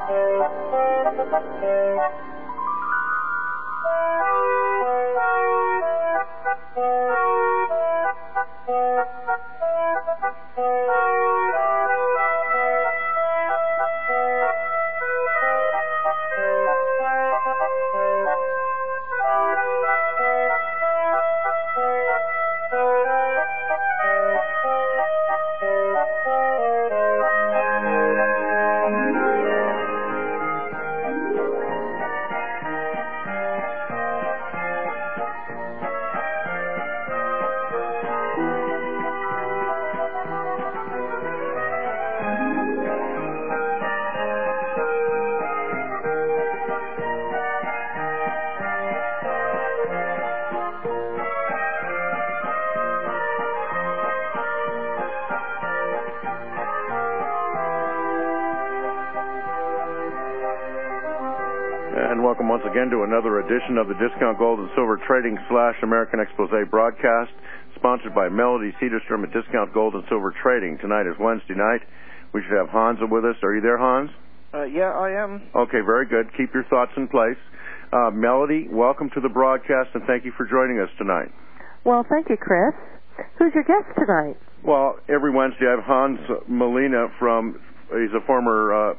And welcome once again to another edition of the Discount Gold and Silver Trading / American Expose broadcast, sponsored by Melody Cedarstrom at Discount Gold and Silver Trading. Tonight is Wednesday night. We should have Hans with us. Are you there, Hans? Yeah, I am. Okay, very good. Keep your thoughts in place. Melody, welcome to the broadcast, and thank you for joining us tonight. Well, thank you, Chris. Who's your guest tonight? Well, every Wednesday I have Hans Molina he's a former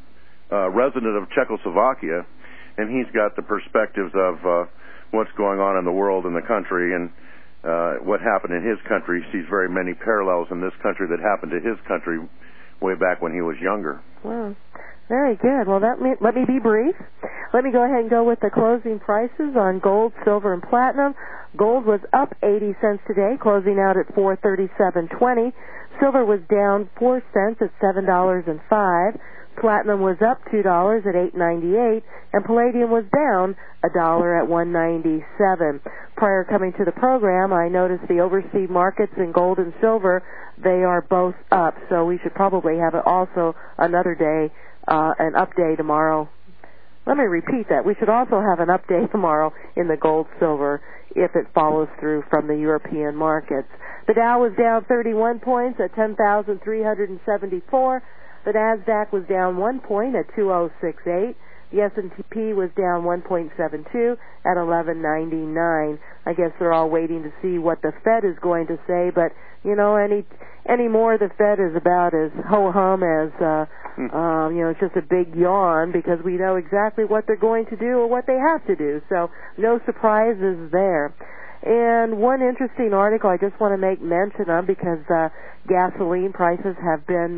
resident of Czechoslovakia, and he's got the perspectives of what's going on in the world and the country and what happened in his country. He sees very many parallels in this country that happened to his country way back when he was younger. Wow. Very good. Well, let me be brief. Let me go ahead and go with the closing prices on gold, silver, and platinum. Gold was up 80 cents today, closing out at $437.20. Silver was down 4 cents at $7.05. Platinum was up $2 at $8.98, and palladium was down $1 at $1.97. Prior coming to the program, I noticed the overseas markets in gold and silver, they are both up, so we should probably have also another day, an update tomorrow. Let me repeat that. We should also have an update tomorrow in the gold silver if it follows through from the European markets. The Dow was down 31 points at 10,374. The NASDAQ was down 1 point at 2068. The S&P was down 1.72 at 1199. I guess they're all waiting to see what the Fed is going to say, but you know, any more the Fed is about as ho-hum as it's just a big yawn, because we know exactly what they're going to do or what they have to do. So no surprises there. And one interesting article I just want to make mention of, because gasoline prices have been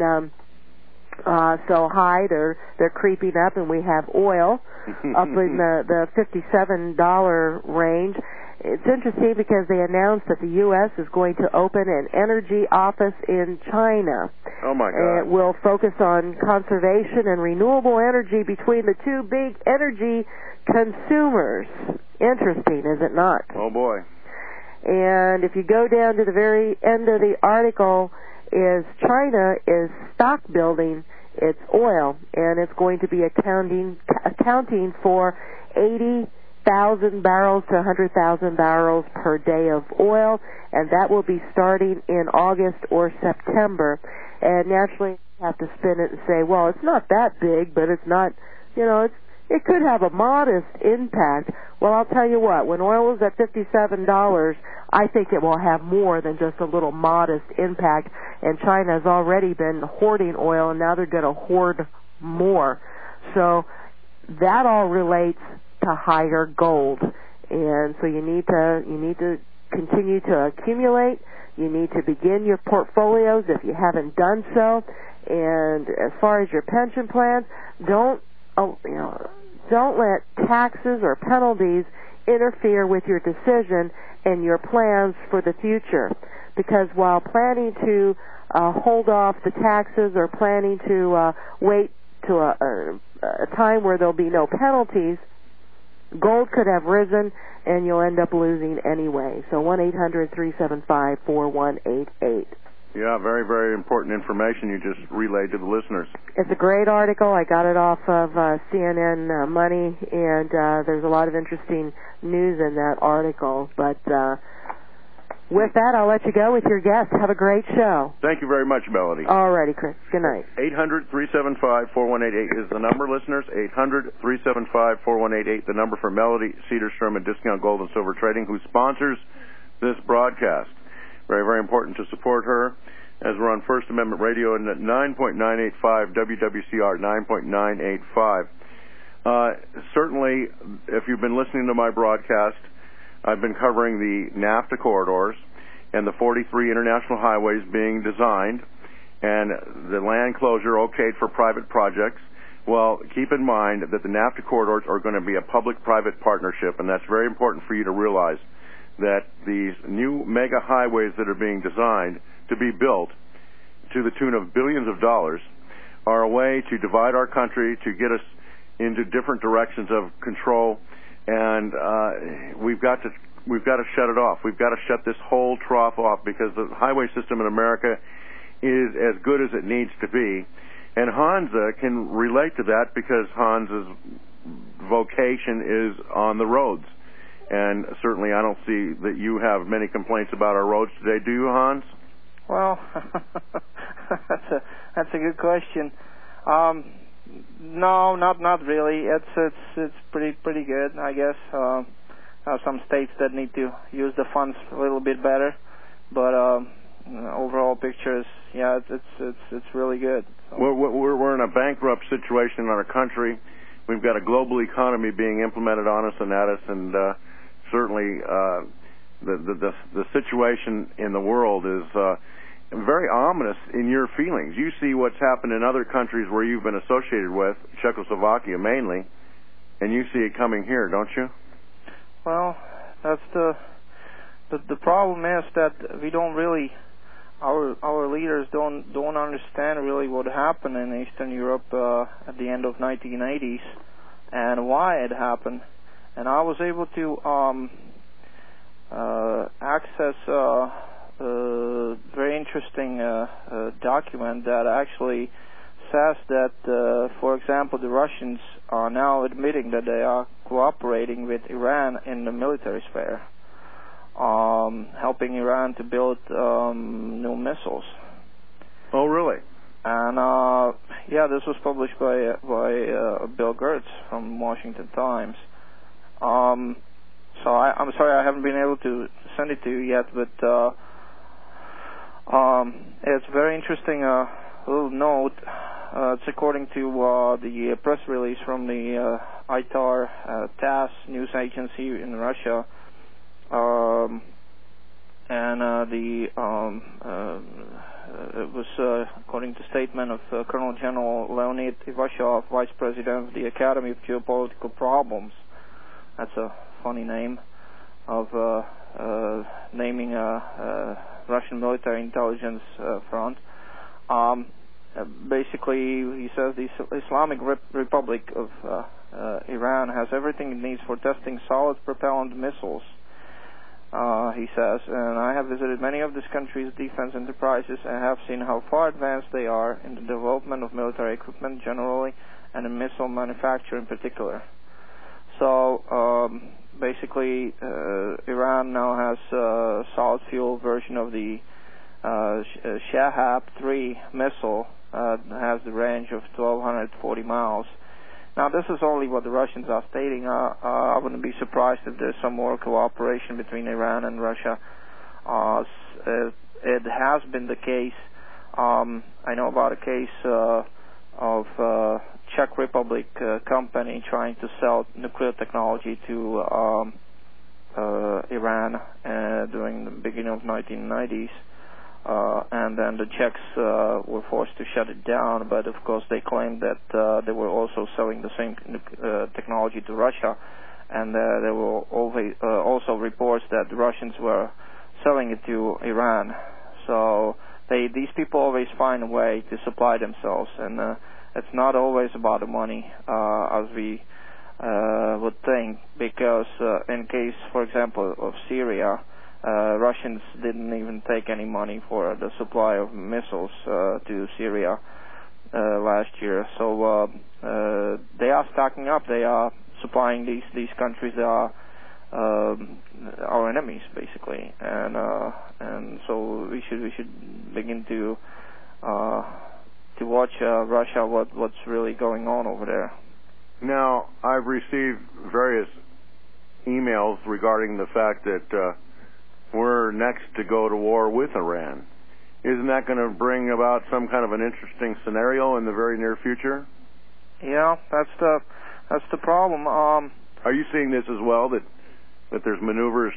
so high, they're creeping up, and we have oil up in the $57 range. It's interesting because they announced that the U.S. is going to open an energy office in China. Oh, my God. And it will focus on conservation and renewable energy between the two big energy consumers. Interesting, is it not? Oh, boy. And if you go down to the very end of the article, is China is stock building its oil, and it's going to be accounting for 80,000 barrels to 100,000 barrels per day of oil, and that will be starting in August or September. And naturally, you have to spin it and say, well, it's not that big, but it's not, it could have a modest impact. Well, I'll tell you what, when oil is at $57, I think it will have more than just a little modest impact. And China has already been hoarding oil, and now they're going to hoard more. So that all relates to higher gold. And so you need to continue to accumulate. You need to begin your portfolios if you haven't done so. And as far as your pension plans, don't let taxes or penalties interfere with your decision and your plans for the future. Because while planning to hold off the taxes or planning to wait to a time where there'll be no penalties, gold could have risen and you'll end up losing anyway. So 1-800-375-4188. Yeah, very, very important information you just relayed to the listeners. It's a great article. I got it off of CNN Money, and there's a lot of interesting news in that article. But, With that, I'll let you go with your guest. Have a great show. Thank you very much, Melody. All righty, Chris. Good night. 800-375-4188 is the number, listeners. 800-375-4188, the number for Melody Cedarstrom and Discount Gold and Silver Trading, who sponsors this broadcast. Very, very important to support her, as we're on First Amendment Radio and at 9.985 WWCR, 9.985. Certainly, if you've been listening to my broadcast, I've been covering the NAFTA corridors and the 43 international highways being designed and the land closure okayed for private projects. Well, keep in mind that the NAFTA corridors are going to be a public-private partnership, and that's very important for you to realize that these new mega highways that are being designed to be built to the tune of billions of dollars are a way to divide our country, to get us into different directions of control, and we've got to shut it off. We've got to shut this whole trough off, because the highway system in America is as good as it needs to be. And Hansa can relate to that, because Hansa's vocation is on the roads. And certainly I don't see that you have many complaints about our roads today, do you, Hans? Well, that's a good question. No, not really. It's pretty good, I guess. Some states that need to use the funds a little bit better, but overall picture is, yeah, it's really good. So. We're in a bankrupt situation in our country. We've got a global economy being implemented on us and at us, and certainly the situation in the world is very ominous in your feelings. You see what's happened in other countries where you've been associated with, Czechoslovakia mainly, and you see it coming here, don't you? Well, that's the problem is that we don't really, our leaders don't understand really what happened in Eastern Europe at the end of 1980s and why it happened. And I was able to access a very interesting document that actually says that, for example, the Russians are now admitting that they are cooperating with Iran in the military sphere, helping Iran to build new missiles. Oh, really? And yeah, this was published by Bill Gertz from Washington Times. So I'm sorry I haven't been able to send it to you yet, but it's very interesting. Little note. It's according to the press release from the ITAR TASS news agency in Russia, and it was according to statement of Colonel General Leonid Ivashov, Vice President of the Academy of Geopolitical Problems. That's a funny name of naming a Russian military intelligence front. Basically, he says the Islamic Republic of Iran has everything it needs for testing solid propellant missiles, he says, and I have visited many of this country's defense enterprises and have seen how far advanced they are in the development of military equipment generally and in missile manufacture in particular. So basically, Iran now has a solid fuel version of the Shahab-3 missile. Has the range of 1,240 miles. Now, this is only what the Russians are stating. I wouldn't be surprised if there's some more cooperation between Iran and Russia. It has been the case. I know about a case of Czech Republic company trying to sell nuclear technology to Iran during the beginning of 1990s. And then the Czechs were forced to shut it down, but of course they claimed that they were also selling the same technology to Russia, and there were also reports that the Russians were selling it to Iran. So these people always find a way to supply themselves, and it's not always about the money, as we would think, because in case, for example, of Syria, Russians didn't even take any money for the supply of missiles to Syria last year. So they are stocking up. They are supplying these countries. They are our enemies, basically, and so we should begin to watch Russia, what's really going on over there. Now, I've received various emails regarding the fact that we're next to go to war with Iran. Isn't that going to bring about some kind of an interesting scenario in the very near future? Yeah, that's the problem. Are you seeing this as well? That there's maneuvers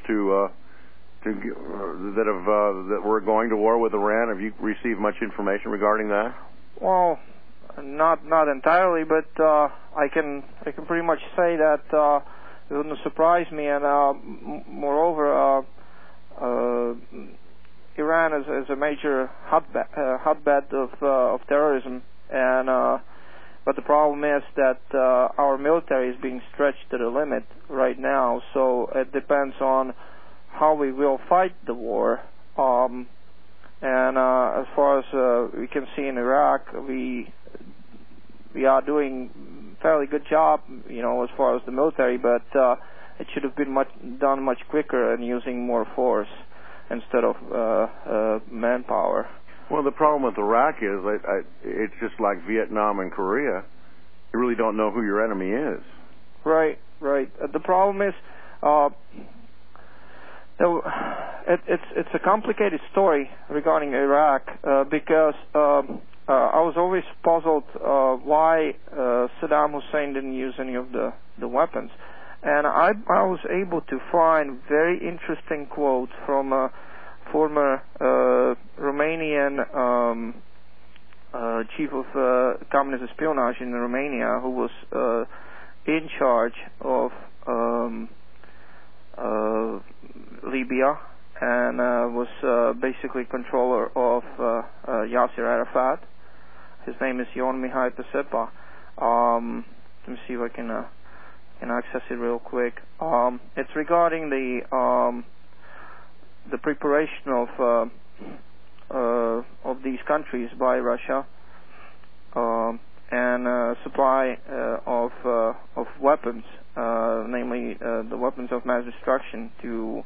that we're going to war with Iran? Have you received much information regarding that? Well, not entirely, but I can pretty much say that it wouldn't surprise me. And moreover, Iran is a major hotbed of terrorism, and but the problem is that our military is being stretched to the limit right now. So it depends on how we will fight the war. And as far as we can see in Iraq, we are doing a fairly good job, as far as the military, but it should have been done much quicker and using more force instead of manpower. Well, the problem with Iraq is it's just like Vietnam and Korea. You really don't know who your enemy is. Right. The problem is it's a complicated story regarding Iraq because I was always puzzled why Saddam Hussein didn't use any of the weapons. And I was able to find very interesting quotes from a former Romanian chief of communist espionage in Romania, who was in charge of Libya and was basically controller of Yasser Arafat. His name is Ion Mihai Pacepa. Let me see if I can access it real quick. It's regarding the preparation of these countries by Russia and supply of weapons, namely the weapons of mass destruction to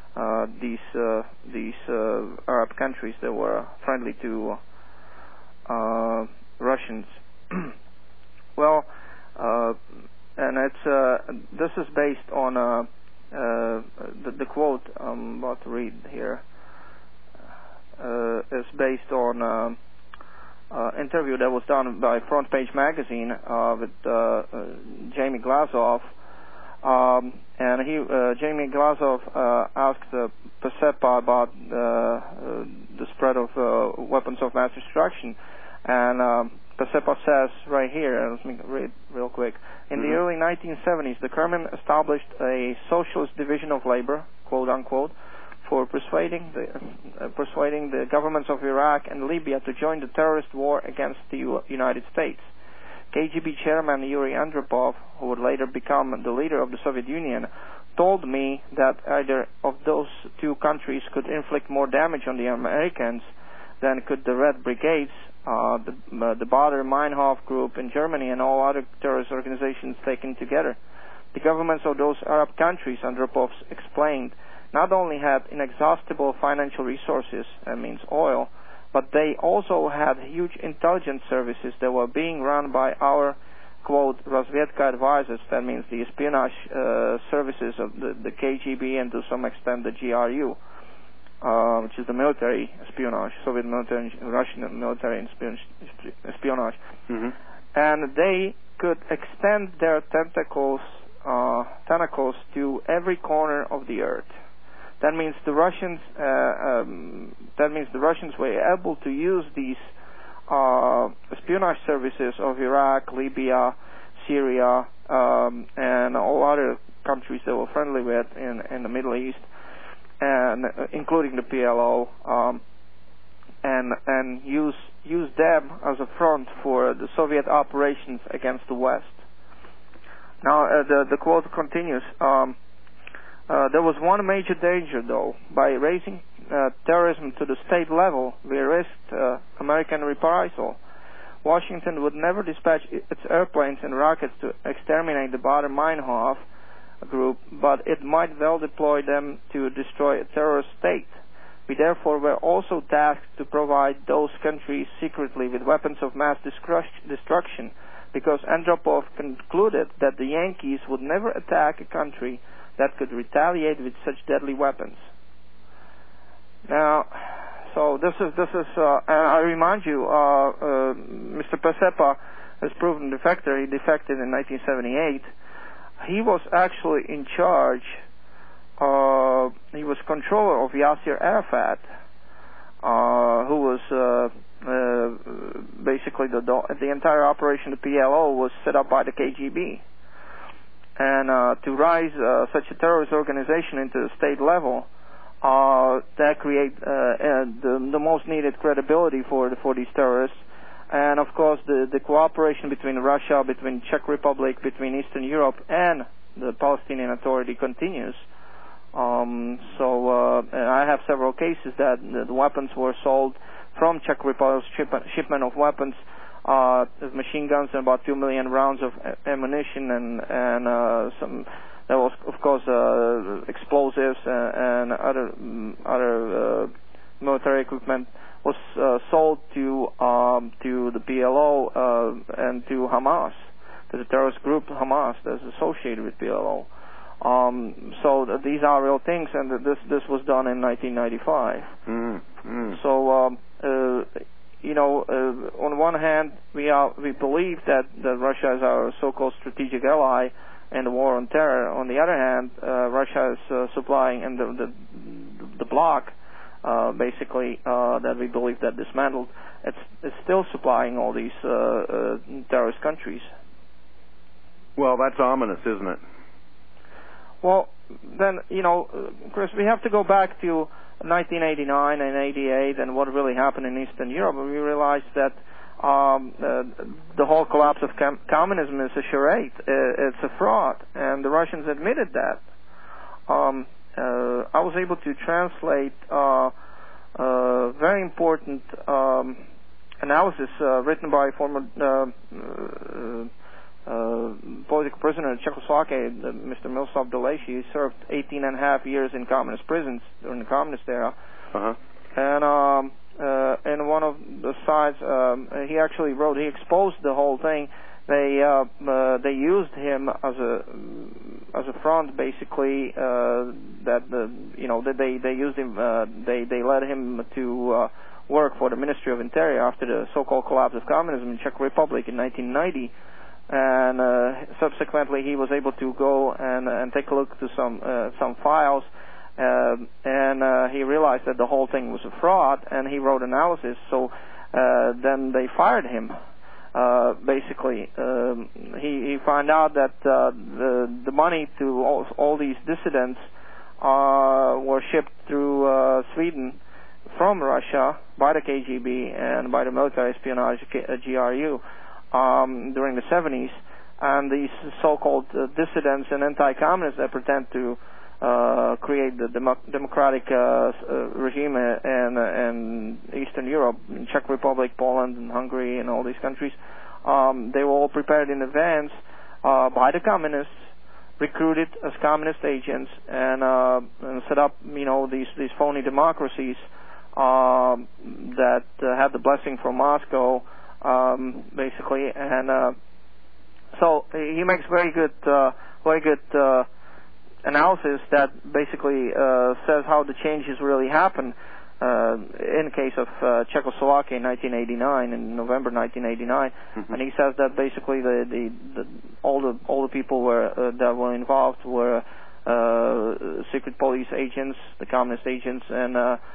these Arab countries that were friendly to Russians. Well, and this is based on the quote I'm about to read here. Is based on interview that was done by Front Page Magazine with Jamie Glazov, and Jamie Glazov asked Pacepa about the spread of weapons of mass destruction, and Pacepa says right here, let me read real quick. In the early 1970s, the Kremlin established a socialist division of labor, quote unquote, for persuading the governments of Iraq and Libya to join the terrorist war against the United States. KGB chairman Yuri Andropov, who would later become the leader of the Soviet Union, told me that either of those two countries could inflict more damage on the Americans than could the Red Brigades, the Baader-Meinhof group in Germany, and all other terrorist organizations taken together. The governments of those Arab countries, Andropov explained, not only had inexhaustible financial resources, that means oil, but they also had huge intelligence services that were being run by our, quote, Razvedka advisors, that means the espionage services of the KGB and to some extent the GRU, which is the military espionage, Soviet military, Russian military espionage. Mm-hmm. And they could extend their tentacles to every corner of the earth. That means the Russians. Were able to use these espionage services of Iraq, Libya, Syria, and all other countries that were friendly with in the Middle East, and including the PLO, and use them as a front for the Soviet operations against the West. Now the quote continues. There was one major danger, though. By raising terrorism to the state level, we risked American reprisal. Washington would never dispatch its airplanes and rockets to exterminate the Baader-Meinhof group, but it might well deploy them to destroy a terrorist state. We therefore were also tasked to provide those countries secretly with weapons of mass destruction, because Andropov concluded that the Yankees would never attack a country that could retaliate with such deadly weapons. Now, so this is, and I remind you, Mr. Pacepa has proven defector. He defected in 1978. He was actually in charge. He was controller of Yasser Arafat, who was basically the entire operation, the PLO, was set up by the KGB. And to rise such a terrorist organization into the state level, that create the most needed credibility for these terrorists. And of course, the cooperation between Russia, between Czech Republic, between Eastern Europe, and the Palestinian Authority continues. And I have several cases that the weapons were sold from Czech Republic, shipment of weapons, machine guns, and about 2 million rounds of ammunition, and some. There was, of course, explosives and other military equipment was sold to the PLO and to Hamas, to the terrorist group Hamas that's associated with PLO. So these are real things, and this was done in 1995. So on one hand, we believe that Russia is our so-called strategic ally in the war on terror. On the other hand, Russia is supplying, and the bloc, basically, that we believe that dismantled, it's still supplying all these terrorist countries. Well, that's ominous, isn't it? Well, then, Chris, we have to go back to 1989 and 88 and what really happened in Eastern Europe. We realized that the whole collapse of communism is a charade. It's a fraud, and the Russians admitted that. I was able to translate very important analysis written by former political prisoner in Czechoslovakia, Mr. Miroslav Dolejší. He served 18 and a half years in communist prisons during the communist era. And in one of the sides, he actually wrote, he exposed the whole thing. They used him as a front, basically. That they used him. They led him to work for the Ministry of Interior after the so-called collapse of communism in Czech Republic in 1990. And subsequently, he was able to go and take a look to some files, and he realized that the whole thing was a fraud, and he wrote analysis. So then they fired him. Basically, he found out that the money to all these dissidents were shipped through Sweden from Russia by the KGB and by the military espionage GRU. During the 70s, and these so-called dissidents and anti-communists that pretend to create the democratic regime in Eastern Europe, in Czech Republic, Poland, and Hungary, and all these countries, they were all prepared in advance by the communists, recruited as communist agents, and set up, these phony democracies that had the blessing from Moscow. Basically, and so he makes very good analysis that basically says how the changes really happened in the case of Czechoslovakia in 1989, in November 1989, and he says that basically all the people that were involved were secret police agents, the communist agents, and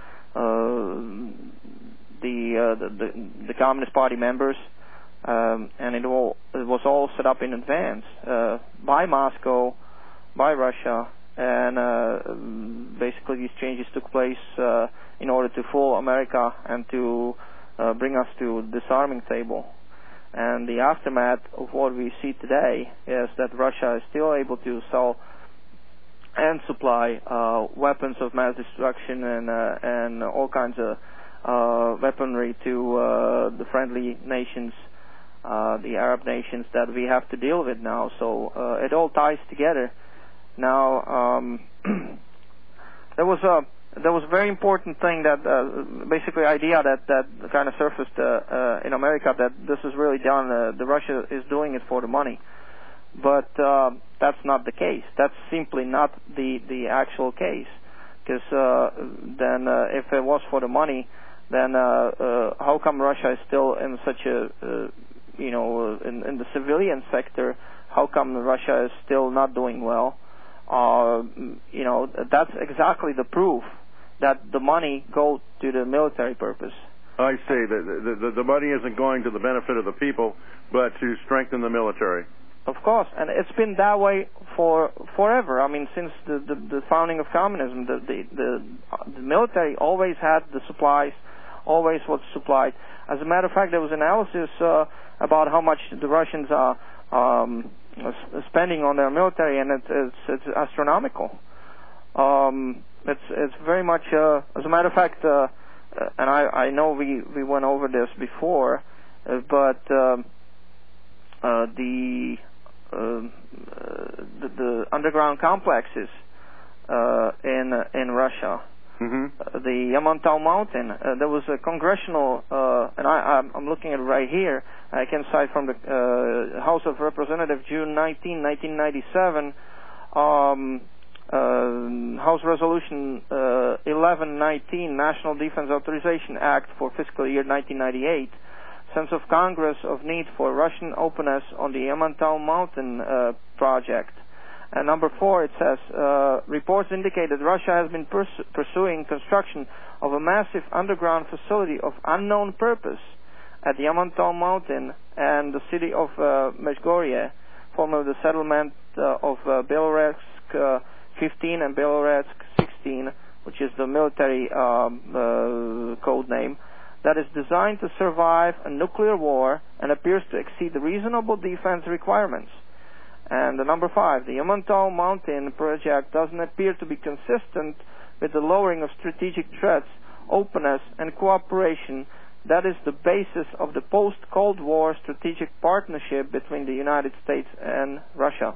the Communist Party members, and it was all set up in advance by Moscow, by Russia, and basically these changes took place in order to fool America and to bring us to the disarming table. And the aftermath of what we see today is that Russia is still able to sell and supply weapons of mass destruction and all kinds of weaponry to the friendly nations, the Arab nations that we have to deal with now. So it all ties together, Now, there was a very important thing that basically idea that kind of surfaced in America, that this is really done. The Russia is doing it for the money, but that's not the case. That's simply not the actual case. Because then, if it was for the money, then how come Russia is still in such a in the civilian sector? How come Russia is still not doing well? That's exactly the proof that the money goes to the military purpose. I see. The money isn't going to the benefit of the people, but to strengthen the military. Of course, and it's been that way forever. I mean, since the founding of communism, the military always had the supplies, always was supplied. As a matter of fact, there was analysis about how much the Russians are spending on their military, and it's astronomical. It's very much. As a matter of fact, and I know we went over this before, but the underground complexes in Russia, the Yamantau Mountain. There was a congressional, and I'm looking at it right here. I can cite from the House of Representatives, June 19, 1997, House Resolution 1119, National Defense Authorization Act for fiscal year 1998. Sense of Congress of need for Russian openness on the Yamantau Mountain project. And number 4, it says, reports indicate that Russia has been pursuing construction of a massive underground facility of unknown purpose at the Yamantau Mountain and the city of Mezhgorye, formerly the settlement of Beloretsk 15 and Beloretsk 16, which is the military code name, that is designed to survive a nuclear war and appears to exceed the reasonable defense requirements. And the number 5, the Yamantau Mountain project doesn't appear to be consistent with the lowering of strategic threats, openness, and cooperation that is the basis of the post-Cold War strategic partnership between the United States and Russia.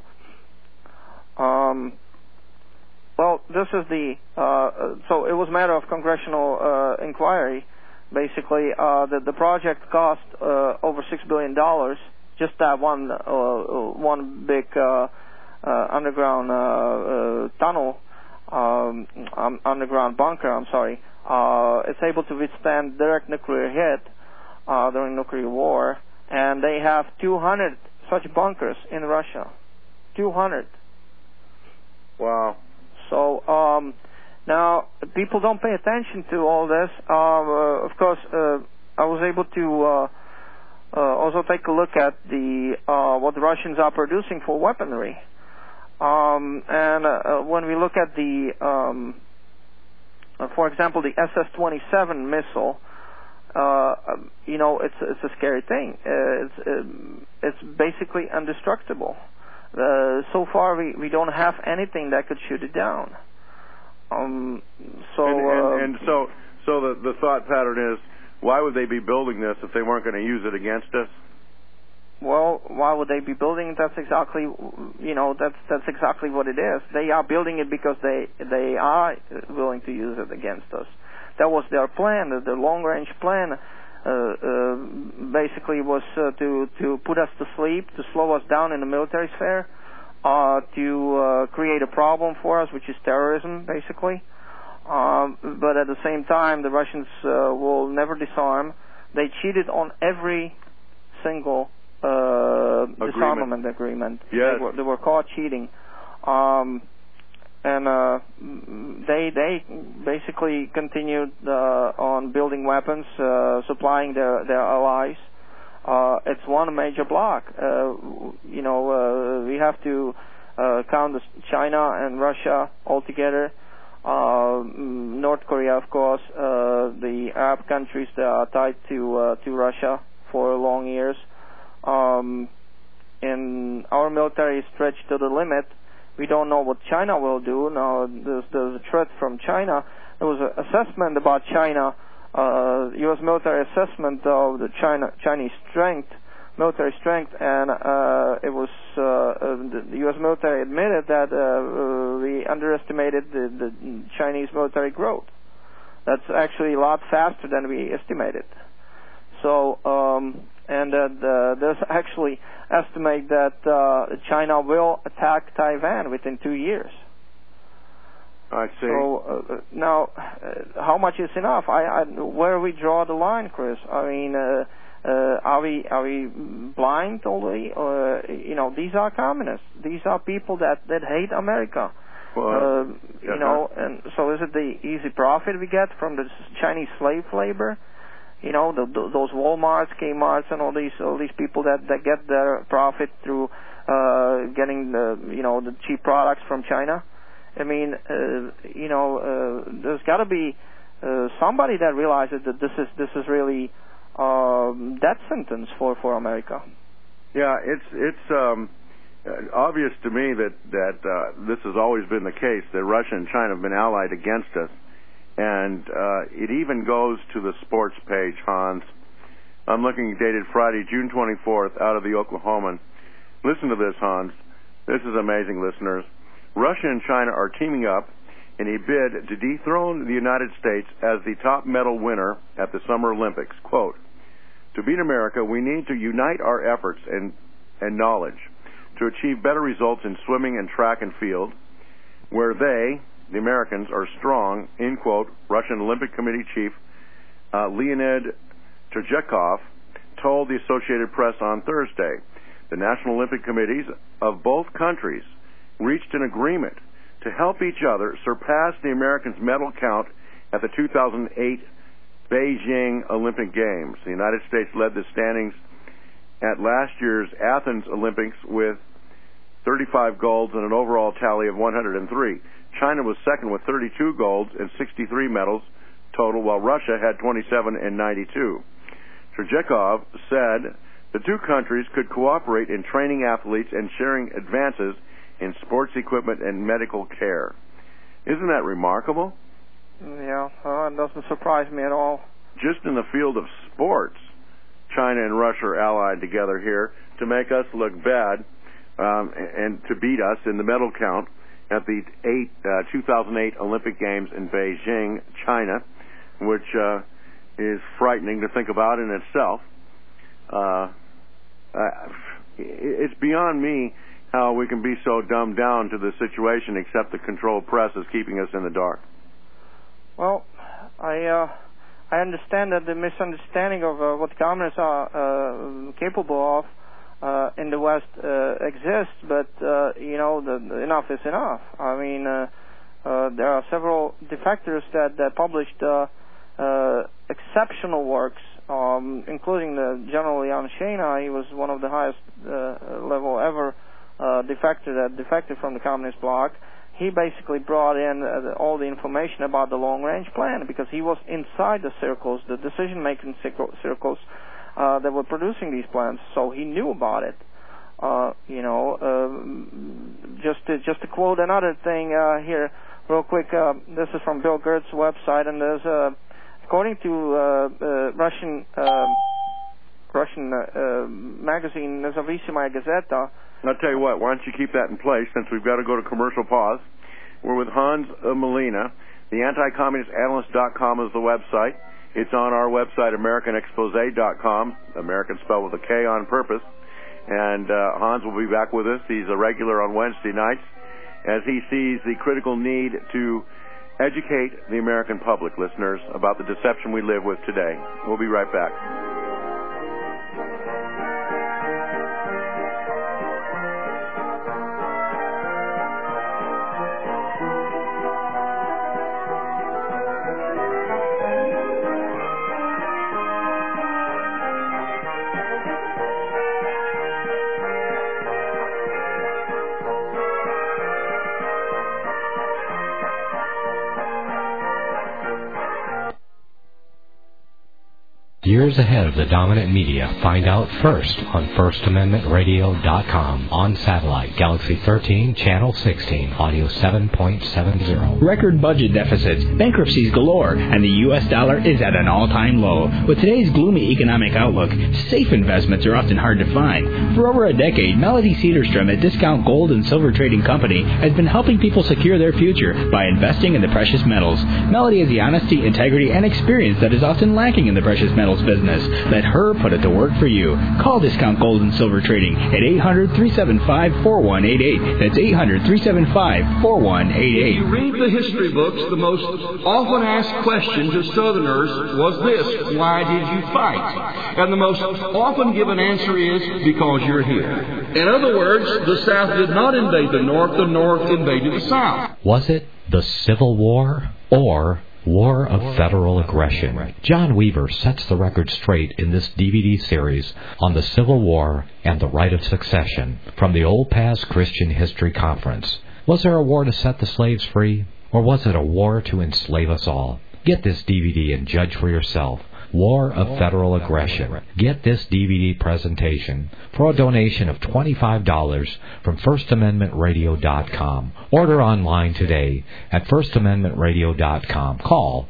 Well, this is so it was a matter of congressional inquiry. Basically, the project cost over $6 billion. Just that one big underground tunnel, underground bunker. I'm sorry. It's able to withstand direct nuclear hit during nuclear war, and they have 200 such bunkers in Russia. 200. Wow. So now people don't pay attention to all this. Of course, I was able to also take a look at what the Russians are producing for weaponry, and when we look at for example, the SS-27 missile, it's a scary thing. It's basically indestructible. So far, we don't have anything that could shoot it down. So the thought pattern is, why would they be building this if they weren't going to use it against us? Well, why would they be building it? That's exactly, that's exactly what it is. They are building it because they are willing to use it against us. That was their plan. The long-range plan basically was to put us to sleep, to slow us down in the military sphere, to create a problem for us, which is terrorism, basically. But at the same time, the Russians will never disarm. They cheated on every single disarmament agreement. Yes. They were caught cheating. And they basically continued on building weapons, supplying their allies. It's one major block. We have to count China and Russia altogether. North Korea, of course, the Arab countries that are tied to Russia for long years. And our military is stretched to the limit. We don't know what China will do. Now, there's a threat from China. There was an assessment about China, U.S. military assessment of the Chinese strength military strength, and it was the U.S. military admitted that we underestimated the Chinese military growth. That's actually a lot faster than we estimated. So, there's actually estimate that China will attack Taiwan within 2 years. I see. So now, how much is enough? Where we draw the line, Chris? I mean, are we blind totally? These are communists. These are people that hate America. Well, and so is it the easy profit we get from the Chinese slave labor? Those Walmarts, Kmarts, and all these people that get their profit through getting the cheap products from China. I mean, there's got to be somebody that realizes that this is really death sentence for America. Yeah, it's obvious to me that this has always been the case, that Russia and China have been allied against us. And it even goes to the sports page, Hans. I'm looking, dated Friday, June 24th, out of the Oklahoman. Listen to this, Hans. This is amazing, listeners. Russia and China are teaming up in a bid to dethrone the United States as the top medal winner at the Summer Olympics. Quote, to beat America, we need to unite our efforts and knowledge to achieve better results in swimming and track and field, where they, the Americans, are strong, end quote, Russian Olympic Committee Chief Leonid Terjekov told the Associated Press on Thursday. The National Olympic Committees of both countries reached an agreement to help each other surpass the Americans' medal count at the 2008 Beijing Olympic Games. The United States led the standings at last year's Athens Olympics with 35 golds and an overall tally of 103. China was second with 32 golds and 63 medals total, while Russia had 27 and 92. Terjekov said the two countries could cooperate in training athletes and sharing advances in sports equipment and medical care. Isn't that remarkable? Yeah, it doesn't surprise me at all. Just in the field of sports, China and Russia are allied together here to make us look bad and to beat us in the medal count at the 2008 Olympic Games in Beijing, China, which is frightening to think about in itself. It's beyond me how we can be so dumbed down to the situation, except the controlled press is keeping us in the dark. Well, I understand that the misunderstanding of what communists are capable of in the West exists, but enough is enough. I mean, there are several defectors that published exceptional works, including the General Jan Shena. He was one of the highest level ever defector that defected from the Communist bloc. He basically brought in all the information about the long-range plan because he was inside the circles, the decision-making circles that were producing these plans, so he knew about it. Just to quote another thing here, real quick. This is from Bill Gert's website, and there's according to Russian magazine Nezavissimaya Gazeta. I'll tell you what, why don't you keep that in place since we've got to go to commercial pause. We're with Hans Molina. The anticommunistanalyst.com is the website. It's on our website, AmericanExpose.com, American spelled with a K on purpose. And Hans will be back with us. He's a regular on Wednesday nights as he sees the critical need to educate the American public, listeners, about the deception we live with today. We'll be right back. Years ahead of the dominant media, find out first on FirstAmendmentRadio.com, on satellite, Galaxy 13, Channel 16, Audio 7.70. Record budget deficits, bankruptcies galore, and the U.S. dollar is at an all-time low. With today's gloomy economic outlook, safe investments are often hard to find. For over a decade, Melody Cedarstrom at Discount Gold and Silver Trading Company has been helping people secure their future by investing in the precious metals. Melody has the honesty, integrity, and experience that is often lacking in the precious metals business. Let her put it to work for you. Call Discount Gold and Silver Trading at 800-375-4188. That's 800-375-4188. If you read the history books, the most often asked question to Southerners was this: why did you fight? And the most often given answer is, because you're here. In other words, the South did not invade the North invaded the South. Was it the Civil War or War of Federal Aggression? John Weaver sets the record straight in this DVD series on the Civil War and the Right of Succession from the Old Past Christian History Conference. Was there a war to set the slaves free, or was it a war to enslave us all? Get this DVD and judge for yourself. War of Federal Aggression. Get this DVD presentation for a donation of $25 from FirstAmendmentRadio.com. Order online today at FirstAmendmentRadio.com. Call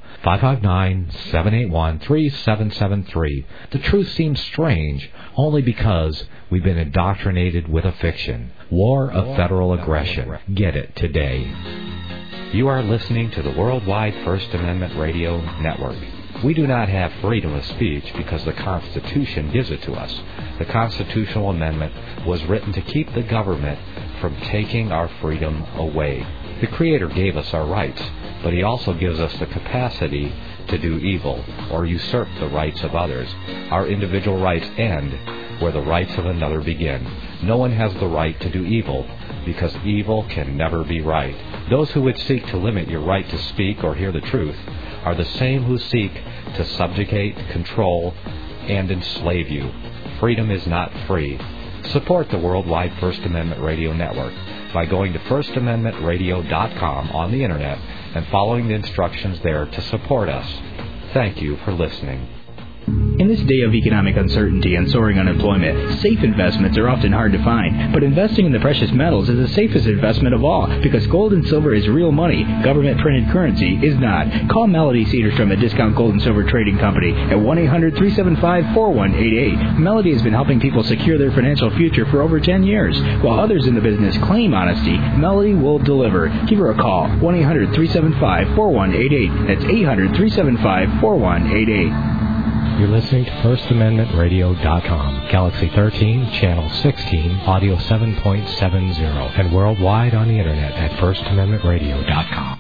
559-781-3773. The truth seems strange only because we've been indoctrinated with a fiction. War of Federal Aggression. Get it today. You are listening to the Worldwide First Amendment Radio Network. We do not have freedom of speech because the Constitution gives it to us. The constitutional amendment was written to keep the government from taking our freedom away. The Creator gave us our rights, but He also gives us the capacity to do evil or usurp the rights of others. Our individual rights end where the rights of another begin. No one has the right to do evil because evil can never be right. Those who would seek to limit your right to speak or hear the truth are the same who seek to subjugate, control, and enslave you. Freedom is not free. Support the Worldwide First Amendment Radio Network by going to FirstAmendmentRadio.com on the Internet and following the instructions there to support us. Thank you for listening. In this day of economic uncertainty and soaring unemployment, safe investments are often hard to find, but investing in the precious metals is the safest investment of all because gold and silver is real money. Government-printed currency is not. Call Melody Cedarstrom at Discount Gold and Silver Trading Company at 1-800-375-4188. Melody has been helping people secure their financial future for over 10 years. While others in the business claim honesty, Melody will deliver. Give her a call, 1-800-375-4188. That's 800-375-4188. You're listening to FirstAmendmentRadio.com, Galaxy 13, Channel 16, Audio 7.70, and worldwide on the Internet at FirstAmendmentRadio.com.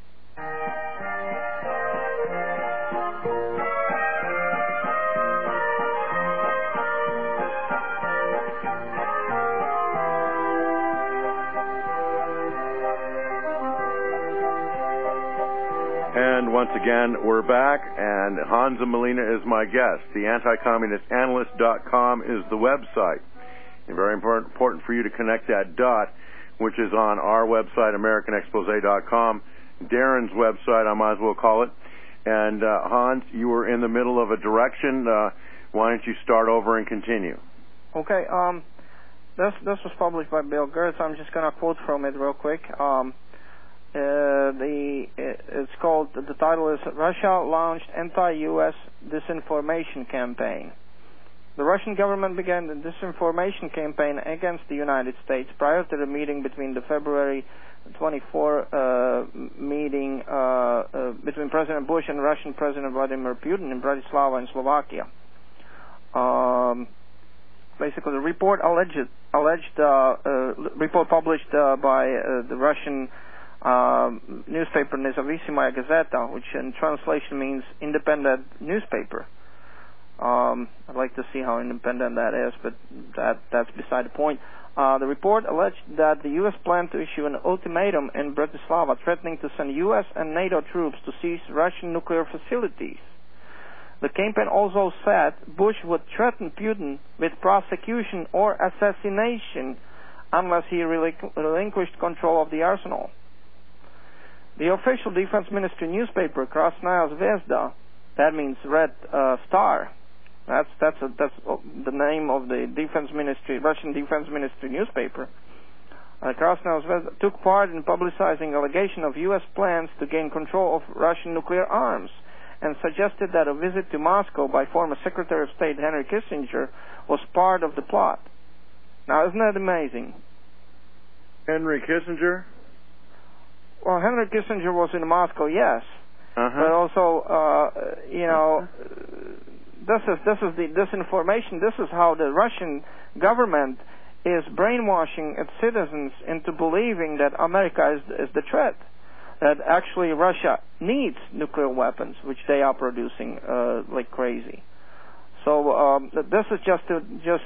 Once again, we're back, and Hansa Molina is my guest. The anticommunistanalyst.com is the website. And very important for you to connect that dot, which is on our website, AmericanExpose.com, Darren's website, I might as well call it. And Hans, you were in the middle of a direction. Why don't you start over and continue? Okay. This was published by Bill Gertz. I'm just going to quote from it real quick. It's called, the title is Russia Launched Anti-U.S. Disinformation Campaign. The Russian government began the disinformation campaign against the United States prior to the meeting between the February 24 meeting between President Bush and Russian President Vladimir Putin in Bratislava in Slovakia. Basically, the report report published by the Russian newspaper Nezavisimaya Gazeta, which in translation means independent newspaper. I'd like to see how independent that is, but that's beside the point. The report alleged that the U.S. planned to issue an ultimatum in Bratislava threatening to send U.S. and NATO troops to seize Russian nuclear facilities. The campaign also said Bush would threaten Putin with prosecution or assassination unless he relinquished control of the arsenal. The official Defense Ministry newspaper, Krasnaya Zvezda, that means Red Star, That's the name of the Defense Ministry, Russian Defense Ministry newspaper. Krasnaya Zvezda took part in publicizing allegation of U.S. plans to gain control of Russian nuclear arms and suggested that a visit to Moscow by former Secretary of State Henry Kissinger was part of the plot. Now, isn't that amazing? Henry Kissinger? Well, Henry Kissinger was in Moscow, yes. But also, this is the disinformation. This is how the Russian government is brainwashing its citizens into believing that America is the threat. That actually Russia needs nuclear weapons, which they are producing like crazy. So this is just to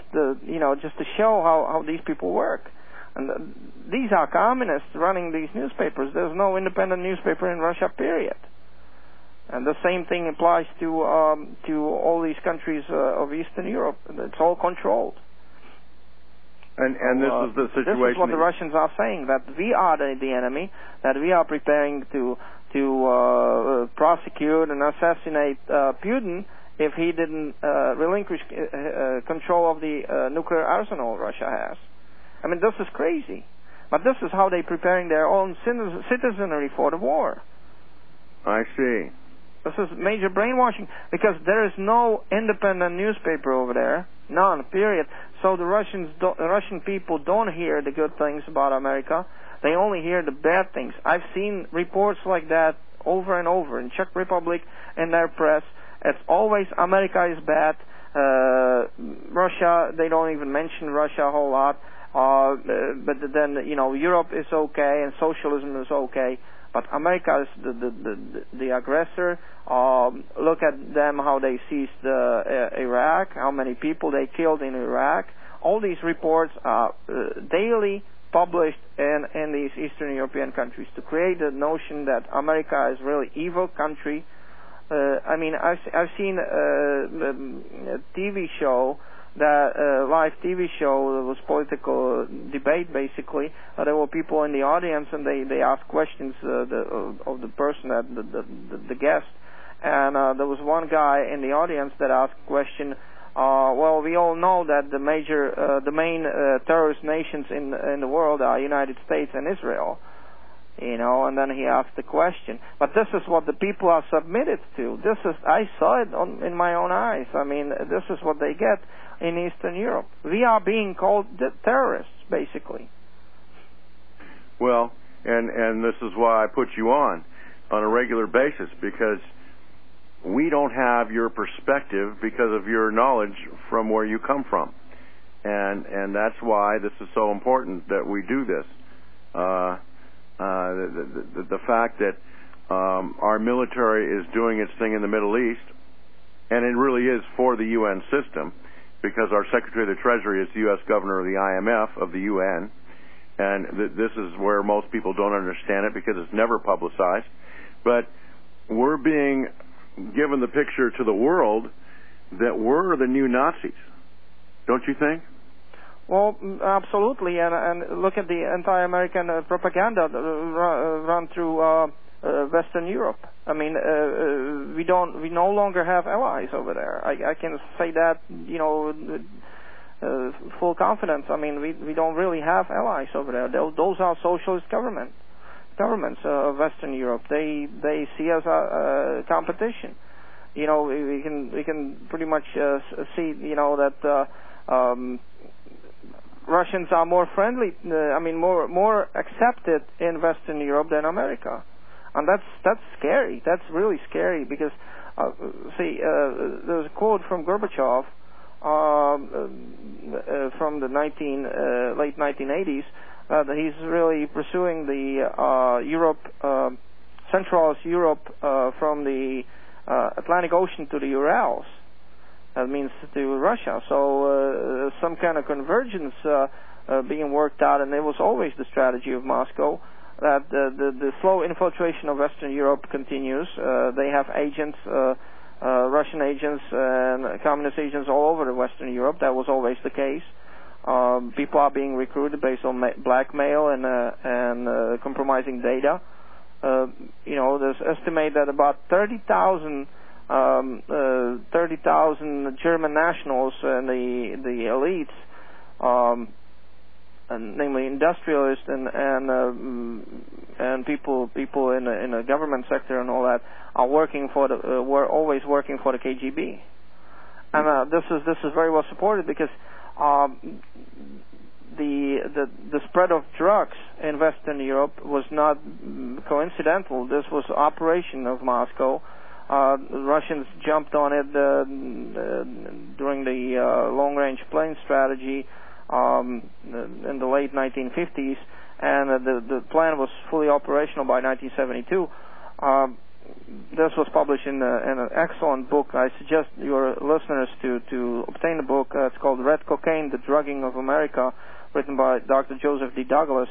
show how these people work. And these are communists running these newspapers. There's no independent newspaper in Russia, period. And the same thing applies to all these countries of Eastern Europe. It's all controlled. And this is the situation. This is what the Russians are saying, that we are the enemy, that we are preparing to prosecute and assassinate Putin if he didn't relinquish control of the nuclear arsenal Russia has. I mean, this is crazy. But this is how they're preparing their own citizenry for the war. I see. This is major brainwashing, because there is no independent newspaper over there, none, period. So the Russian people don't hear the good things about America. They only hear the bad things. I've seen reports like that over and over in Czech Republic, in their press. It's always America is bad. Russia, they don't even mention Russia a whole lot. But then, Europe is okay and socialism is okay. But America is the aggressor. Look at them, how they seized Iraq, how many people they killed in Iraq. All these reports are daily published in these Eastern European countries to create the notion that America is really evil country. I mean, I've seen a TV show, live TV show. It was political debate, basically. There were people in the audience, and they asked questions of the person, the guest. And there was one guy in the audience that asked a question. Well, we all know that the main terrorist nations in the world are United States and Israel. And then he asked the question. But this is what the people are submitted to. I saw it in my own eyes. I mean, this is what they get in Eastern Europe. We are being called terrorists, basically. Well, and this is why I put you on a regular basis, because we don't have your perspective because of your knowledge from where you come from. And that's why this is so important that we do this. The fact that our military is doing its thing in the Middle East, and it really is for the UN system, because our Secretary of the Treasury is the U.S. Governor of the IMF, of the UN, and this is where most people don't understand it because it's never publicized. But we're being given the picture to the world that we're the new Nazis. Don't you think? Well, absolutely, and look at the anti-American propaganda run through Western Europe. I mean, we no longer have allies over there. I can say that, full confidence. I mean, we don't really have allies over there. Those are socialist governments of Western Europe. They see us a competition. We can pretty much see that. Russians are more friendly, more accepted in Western Europe than America. And that's scary. That's really scary, because, there's a quote from Gorbachev from the late 1980s that he's really pursuing the Central Europe from the Atlantic Ocean to the Urals. That means to Russia. So some kind of convergence being worked out, and it was always the strategy of Moscow that the slow infiltration of Western Europe continues. They have agents, Russian agents and communist agents all over the Western Europe. That was always the case. People are being recruited based on blackmail and compromising data. There's estimated that about 30,000 30,000 German nationals and the elites, and namely industrialists and people in the government sector and all that, are working for were always working for the KGB, and this is very well supported because the spread of drugs in Western Europe was not coincidental. This was operation of Moscow. The Russians jumped on it during the long-range plane strategy in the late 1950s, and the plan was fully operational by 1972. This was published in an excellent book. I suggest your listeners to obtain the book. It's called Red Cocaine, The Drugging of America, written by Dr. Joseph D. Douglas.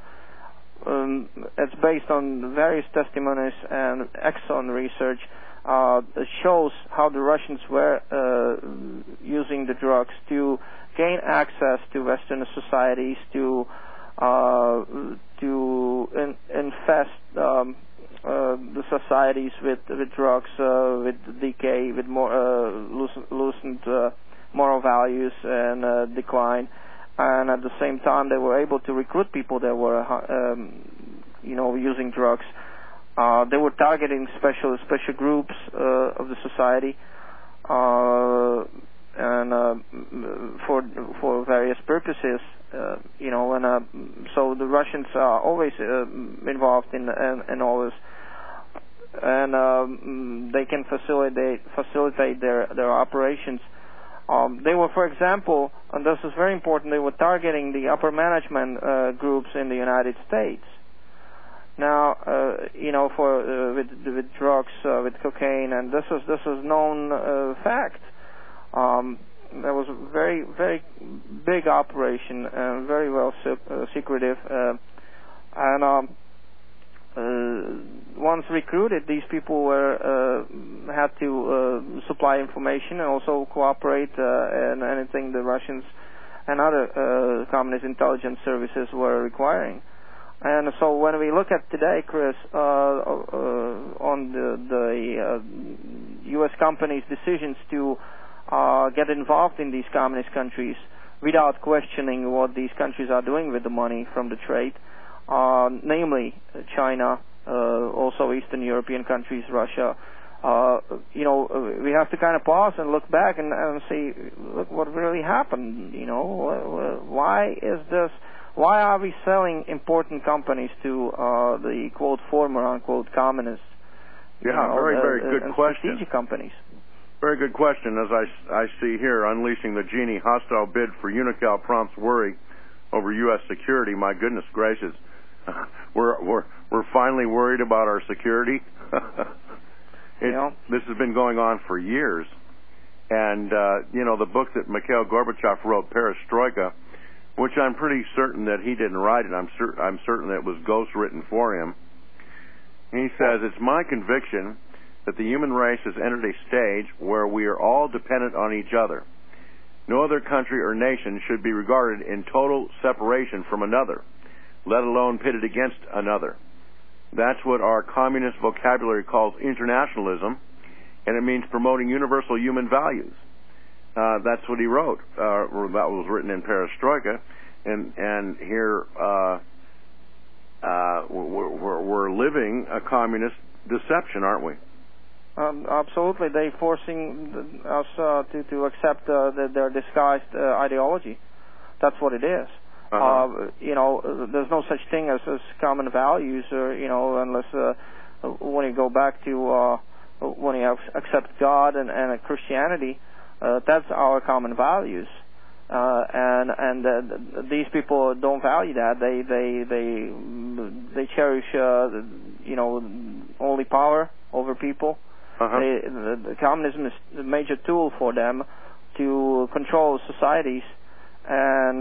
It's based on various testimonies and excellent research. It shows how the Russians were using the drugs to gain access to Western societies, to infest the societies with drugs, with decay, with more loosened moral values and decline. And at the same time, they were able to recruit people that were, using drugs. They were targeting special groups of the society, and for various purposes, and so the Russians are always involved in all this, and they can facilitate their operations. They were, for example, and this is very important, they were targeting the upper management groups in the United States. Now, with drugs, with cocaine, and this is known fact. There was a very, very big operation, very well secretive, and once recruited, these people had to supply information and also cooperate in anything the Russians and other communist intelligence services were requiring. And so when we look at today, Chris, on the U.S. companies' decisions to get involved in these communist countries without questioning what these countries are doing with the money from the trade, namely China, also Eastern European countries, Russia, we have to kind of pause and look back and see, look what really happened. Why is this? Why are we selling important companies to the quote former unquote communists? Very good question. Strategic companies. Very good question. As I see here, unleashing the genie, hostile bid for Unocal prompts worry over U.S. security. My goodness gracious, we're finally worried about our security. This has been going on for years, and the book that Mikhail Gorbachev wrote, Perestroika, which I'm pretty certain that he didn't write it. I'm certain that it was ghost-written for him. He says, it's my conviction that the human race has entered a stage where we are all dependent on each other. No other country or nation should be regarded in total separation from another, let alone pitted against another. That's what our communist vocabulary calls internationalism, and it means promoting universal human values. That's what he wrote. That was written in Perestroika, and here we're living a communist deception, aren't we? Absolutely, they're forcing us to accept their disguised ideology. That's what it is. There's no such thing as common values, unless when you go back to when you accept God and Christianity. That's our common values, and these people don't value that. They cherish only power over people. The communism is a major tool for them to control societies, and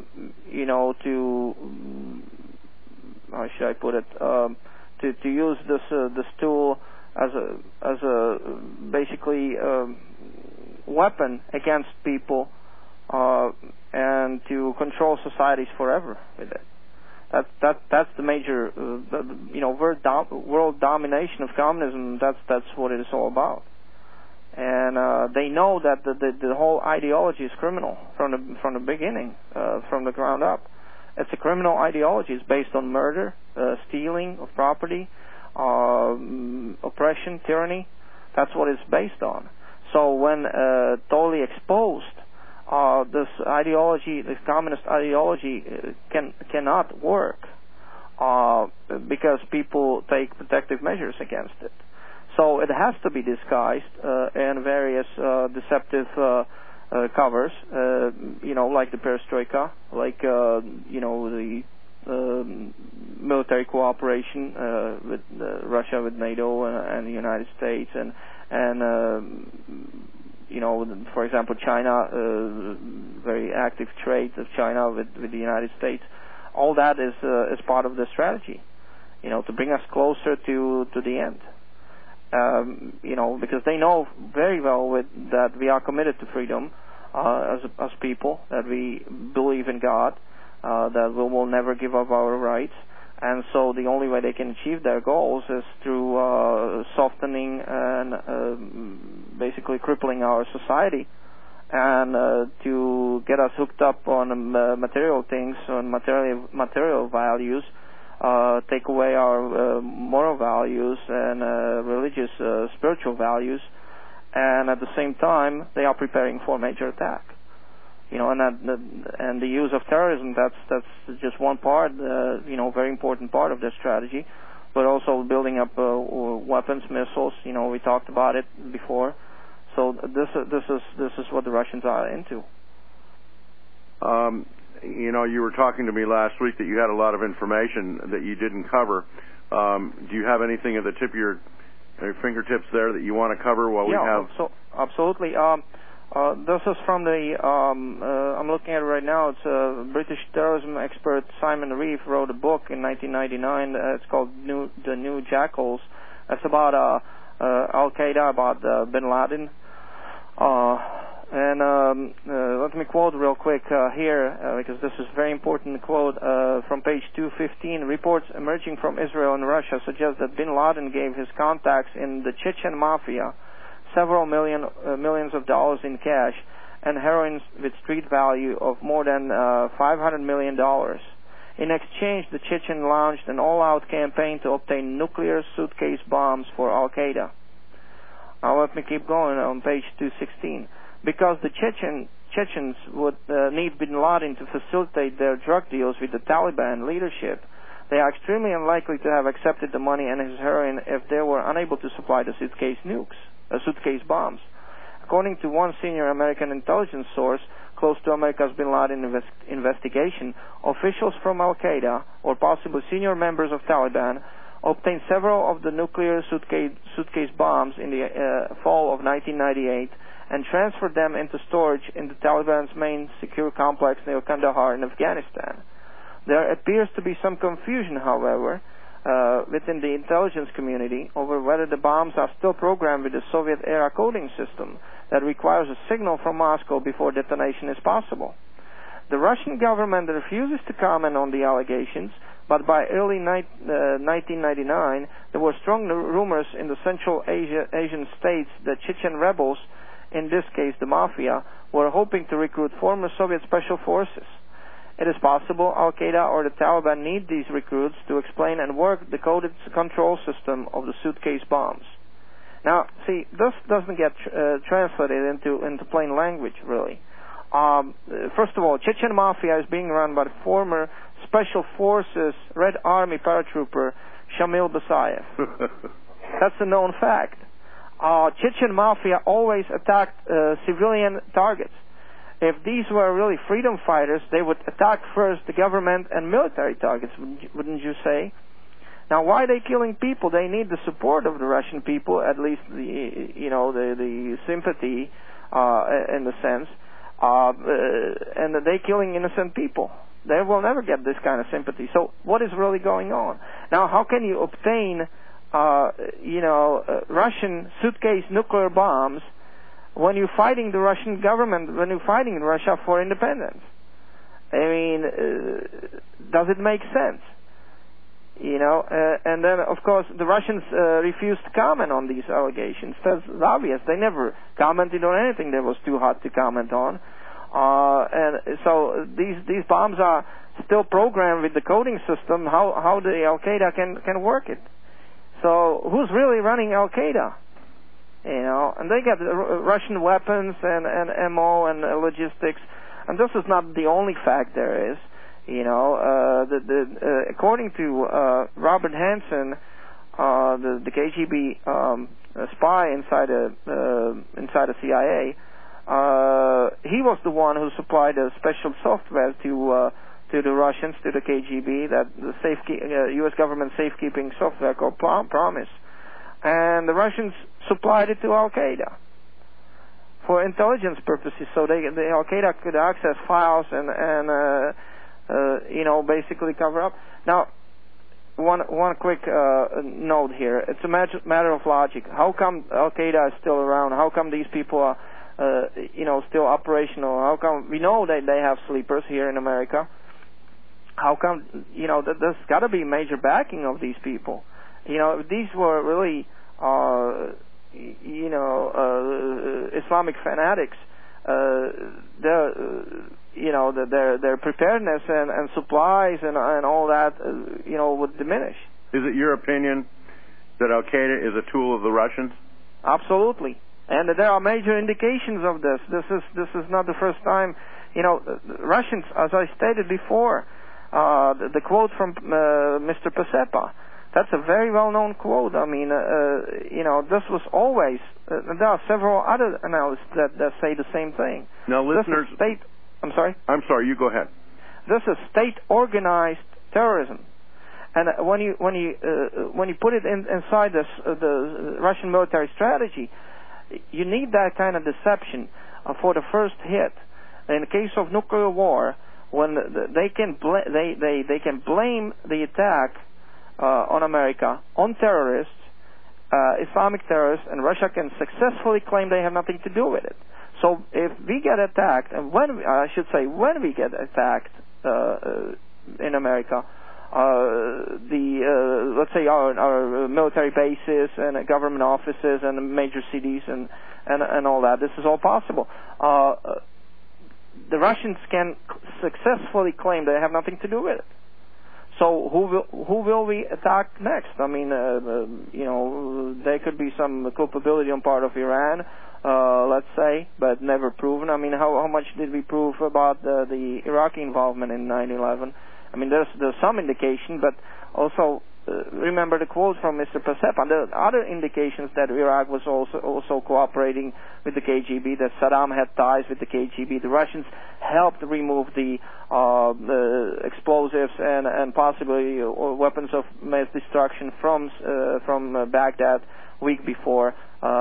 to how should I put it? To use this tool as a basically weapon against people, and to control societies forever with it. That's the major world domination of communism. That's what it is all about. and they know that the whole ideology is criminal from the beginning, from the ground up. It's a criminal ideology. It's based on murder, stealing of property, oppression, tyranny. That's what it's based on. So when totally exposed, this ideology, this communist ideology, cannot work because people take protective measures against it. So it has to be disguised in various deceptive covers, like the perestroika, like the military cooperation with Russia, with NATO, and the United States, and for example, China, very active trade of China with the United States. All that is part of the strategy, to bring us closer to the end. Because they know very well that we are committed to freedom as people, that we believe in God, that we will never give up our rights, and so the only way they can achieve their goals is through softening and basically crippling our society, and to get us hooked up on material things, on material values, take away our moral values and religious, spiritual values, and at the same time they are preparing for a major attack. And the use of terrorism, that's just one part, very important part of their strategy, but also building up weapons, missiles. We talked about it before. So this is what the Russians are into. You were talking to me last week that you had a lot of information that you didn't cover. Do you have anything at the tip of your fingertips there that you want to cover while we have? Yeah, absolutely. This is from the, I'm looking at it right now, it's British terrorism expert Simon Reeve wrote a book in 1999, it's called The New Jackals. It's about Al-Qaeda, about bin Laden. Let me quote real quick here, because this is a very important quote from page 215. Reports emerging from Israel and Russia suggest that bin Laden gave his contacts in the Chechen mafia several millions of dollars in cash and heroin with street value of more than $500 million. In exchange, the Chechen launched an all-out campaign to obtain nuclear suitcase bombs for Al-Qaeda. Now let me keep going on page 216. Because the Chechens would need bin Laden to facilitate their drug deals with the Taliban leadership, they are extremely unlikely to have accepted the money and his heroin if they were unable to supply the suitcase bombs. According to one senior American intelligence source close to America's bin Laden investigation, officials from Al-Qaeda or possibly senior members of Taliban obtained several of the nuclear suitcase bombs in the fall of 1998 and transferred them into storage in the Taliban's main secure complex near Kandahar in Afghanistan. There appears to be some confusion, however, within the intelligence community over whether the bombs are still programmed with the Soviet-era coding system that requires a signal from Moscow before detonation is possible. The Russian government refuses to comment on the allegations, but by early 1999, there were strong rumors in the Central Asian states that Chechen rebels, in this case the Mafia, were hoping to recruit former Soviet special forces. It is possible Al-Qaeda or the Taliban need these recruits to explain and work the coded control system of the suitcase bombs. Now, see, this doesn't get translated into plain language, really. First of all, Chechen Mafia is being run by the former Special Forces Red Army paratrooper Shamil Basayev. That's a known fact. Chechen Mafia always attacked civilian targets. If these were really freedom fighters, they would attack first the government and military targets, wouldn't you say? Now, why are they killing people? They need the support of the Russian people, at least the sympathy in the sense, and they're killing innocent people. They will never get this kind of sympathy. So, what is really going on? Now, how can you obtain, Russian suitcase nuclear bombs when you're fighting the Russian government, when you're fighting Russia for independence? I mean, does it make sense? And then, of course, the Russians refused to comment on these allegations. That's obvious. They never commented on anything that was too hot to comment on. And so these bombs are still programmed with the coding system, how the Al-Qaeda can work it. So who's really running Al-Qaeda? And they got Russian weapons and ammo and logistics. And this is not the only fact there is. According to Robert Hansen, the KGB spy inside the CIA, he was the one who supplied a special software to the Russians, to the KGB, that the U.S. government safekeeping software called Promise, and the Russians supplied it to Al Qaeda for intelligence purposes, so the Al Qaeda could access files and basically cover up. Now, one quick note here. It's a matter of logic. How come Al Qaeda is still around? How come these people are, still operational? How come we know that they have sleepers here in America? How come there's got to be major backing of these people? If these were really Islamic fanatics, their preparedness and supplies and all that, would diminish. Is it your opinion that Al Qaeda is a tool of the Russians? Absolutely, and there are major indications of this. This is not the first time. Russians, as I stated before, the quote from Mr. Pacepa. That's a very well-known quote. I mean, this was always. There are several other analysts that say the same thing. Now, listeners, I'm sorry. I'm sorry. You go ahead. This is state-organized terrorism, and when you put it inside the Russian military strategy, you need that kind of deception for the first hit. In the case of nuclear war, when they can blame the attack on America on terrorists, Islamic terrorists, and Russia can successfully claim they have nothing to do with it. So if we get attacked, and when we get attacked in America, let's say our military bases and government offices and major cities and all that, this is all possible. The Russians can successfully claim they have nothing to do with it. So who will we attack next? I mean, there could be some culpability on part of Iran, let's say, but never proven. I mean, how much did we prove about the Iraqi involvement in 9/11? I mean, there's some indication, but also remember the quote from Mr. Pacepa. There are other indications that Iraq was also cooperating with the KGB, that Saddam had ties with the KGB. The Russians helped remove the explosives and possibly weapons of mass destruction from Baghdad week before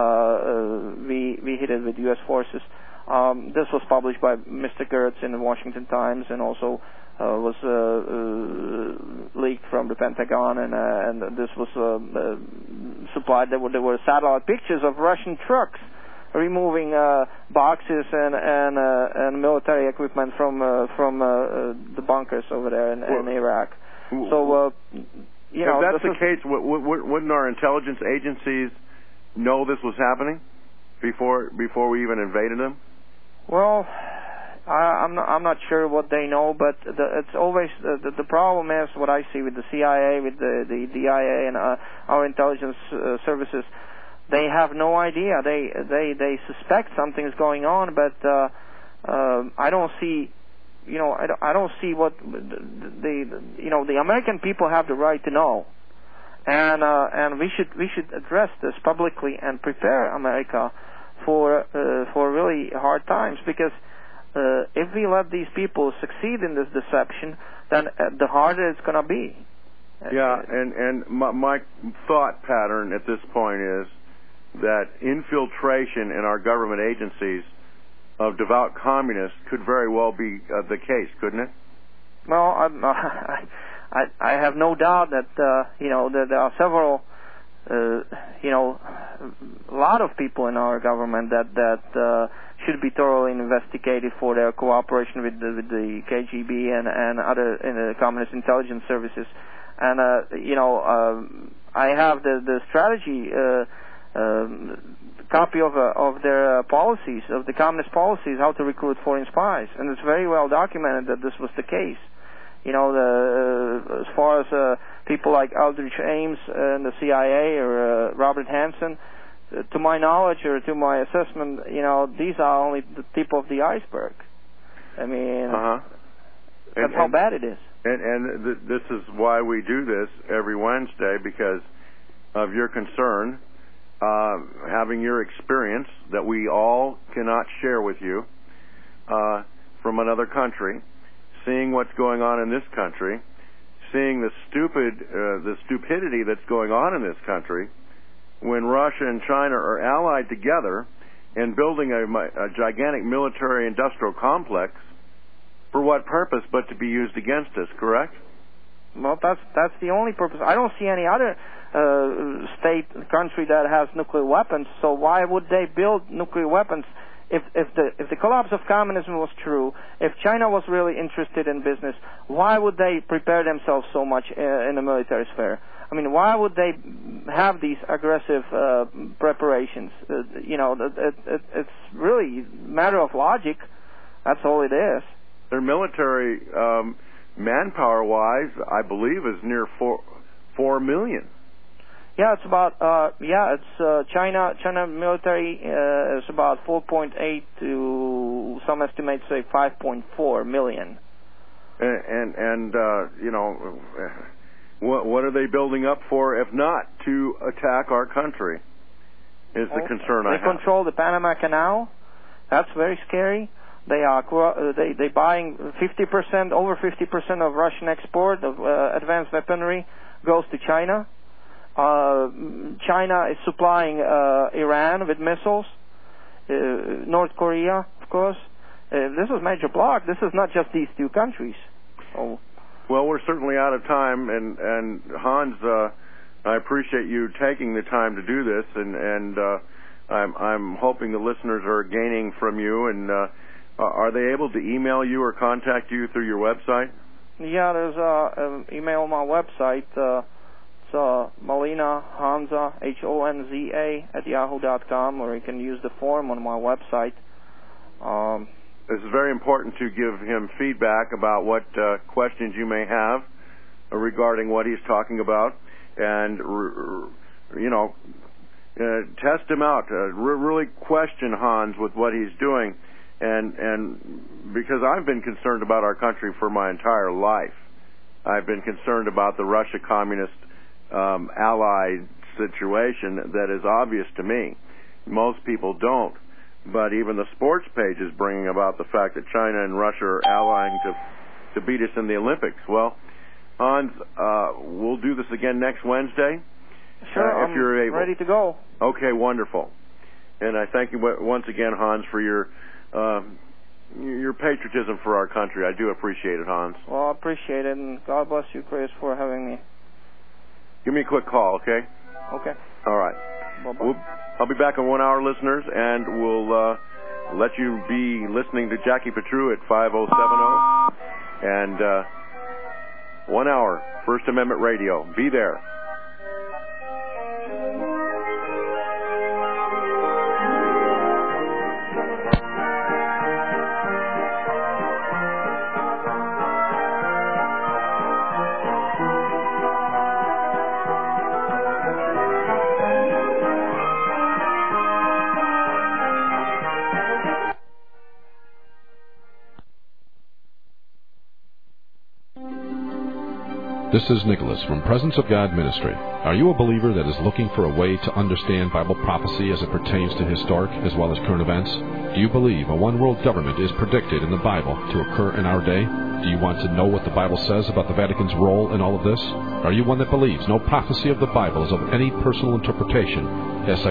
we hit it with U.S. forces. This was published by Mr. Gertz in the Washington Times, and also was leaked from the Pentagon, and this was supplied. There were satellite pictures of Russian trucks removing boxes and military equipment from the bunkers over there in Iraq. So if that's the case, wouldn't our intelligence agencies know this was happening before we even invaded them? Well, I'm not sure what they know, but it's always the problem is what I see with the CIA, with the DIA, and our intelligence services. They have no idea. They suspect something's going on, but I don't see. I don't see what the American people have the right to know, and we should address this publicly and prepare America for really hard times, because if we let these people succeed in this deception, then the harder it's going to be. Yeah, and my thought pattern at this point is that infiltration in our government agencies of devout communists could very well be the case, couldn't it? Well, I have no doubt that that there are several, a lot of people in our government that should be thoroughly investigated for their cooperation with the KGB and other communist intelligence services. And I have the strategy copy of their policies, of the communist policies, how to recruit foreign spies, and it's very well documented that this was the case. As far as people like Aldrich Ames in the CIA or Robert Hansen, to my knowledge or to my assessment, these are only the tip of the iceberg. I mean, that's how bad it is. And this is why we do this every Wednesday, because of your concern, having your experience that we all cannot share with you from another country, seeing what's going on in this country, seeing the stupidity that's going on in this country, when Russia and China are allied together and building a gigantic military-industrial complex. For what purpose but to be used against us, correct? Well, that's the only purpose. I don't see any other country that has nuclear weapons, so why would they build nuclear weapons? If the collapse of communism was true, if China was really interested in business, why would they prepare themselves so much in the military sphere? I mean, why would they have these aggressive preparations? It's really a matter of logic. That's all it is. Their military, manpower-wise, I believe, is near 4 million. Yeah, it's about China military is about 4.8 to some estimates say 5.4 million. And what are they building up for if not to attack our country? Is the concern I have. They control the Panama Canal. That's very scary. They are they buying 50%, over 50% of Russian export of advanced weaponry goes to China. China is supplying Iran with missiles. North Korea, of course. This is major block. This is not just these two countries. Oh. Well, we're certainly out of time, and Hans, I appreciate you taking the time to do this, and I'm hoping the listeners are gaining from you. And are they able to email you or contact you through your website? Yeah, there's an email on my website. It's Malina Honza, Honza @yahoo.com, or you can use the form on my website. This is very important to give him feedback about what questions you may have regarding what he's talking about, and test him out. Really question Hans with what he's doing, and because I've been concerned about our country for my entire life. I've been concerned about the Russia communist allied situation that is obvious to me. Most people don't. But even the sports page is bringing about the fact that China and Russia are allying to beat us in the Olympics. Well, Hans, we'll do this again next Wednesday. Sure, if you're able. Ready to go. Okay, wonderful. And I thank you once again, Hans, for your patriotism for our country. I do appreciate it, Hans. Well, I appreciate it, and God bless you, Chris, for having me. Give me a quick call, okay? Okay. All right. Bye-bye. I'll be back in 1 hour, listeners, and we'll let you be listening to Jackie Petru at 5070. And 1 hour, First Amendment Radio. Be there. This is Nicholas from Presence of God Ministry. Are you a believer that is looking for a way to understand Bible prophecy as it pertains to historic as well as current events? Do you believe a one-world government is predicted in the Bible to occur in our day? Do you want to know what the Bible says about the Vatican's role in all of this? Are you one that believes no prophecy of the Bible is of any personal interpretation, as